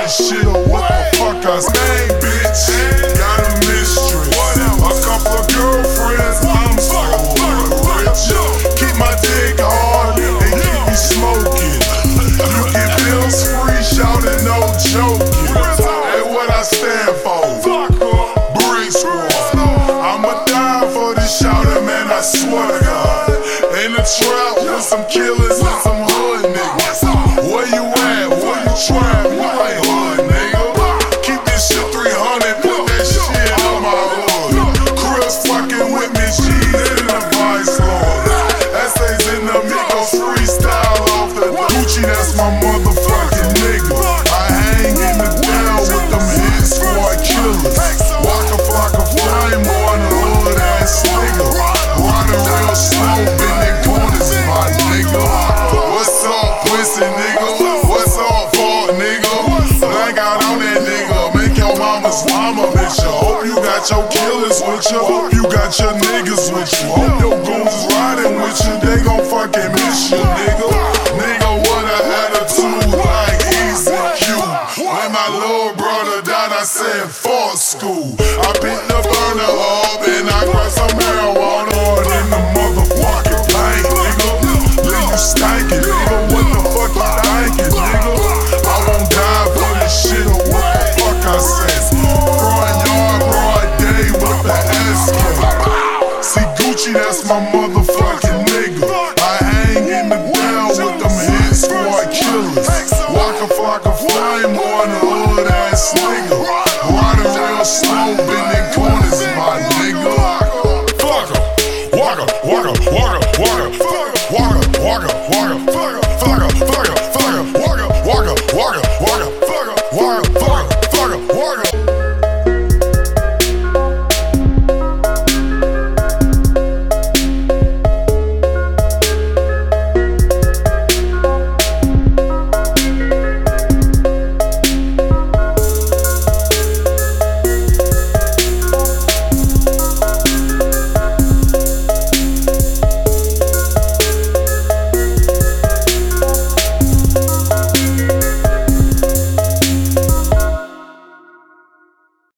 this shit or what the fuck I say, bitch. Got a mistress, a couple of girlfriends, I'm so rich. Keep my dick hard and keep me smoking. You get bills free, shouting no joking. Hey, what I stand for? Brick Squad. I'ma die for this shouting, man, I swear to God. In the trap with some killers and some hood niggas. Where you at? Where you trap? You ain't hood, nigga. Keep this shit 300, put that shit on my hood. Chris fucking with me, G in the Vice Lord. Essays in the Migos, freestyle off the Gucci, that's my motherfucking nigga. I hang in the down with them hit squad killers. Waka Flocka Flame on the hood ass nigga. Riding real slow, bending corners, my nigga. What's up, pussy nigga? What's up, fuck nigga? Blank out on that nigga, make your mama's mama miss you. Hope you got your killers with you. Hope you got your niggas with you. Hope your goons is riding with you. They gon' fucking miss you, nigga. Nigga, what a attitude like Easy Q. When my little brother died, I said fuck school. I picked the burner up and I grabbed some marijuana in the motherfucking paint, nigga. Leave you stankin', nigga. What the fuck you thinking, nigga? I won't die for this shit or what the fuck I said. Front yard, broad day with the S-K. See Gucci, that's my motherfucker.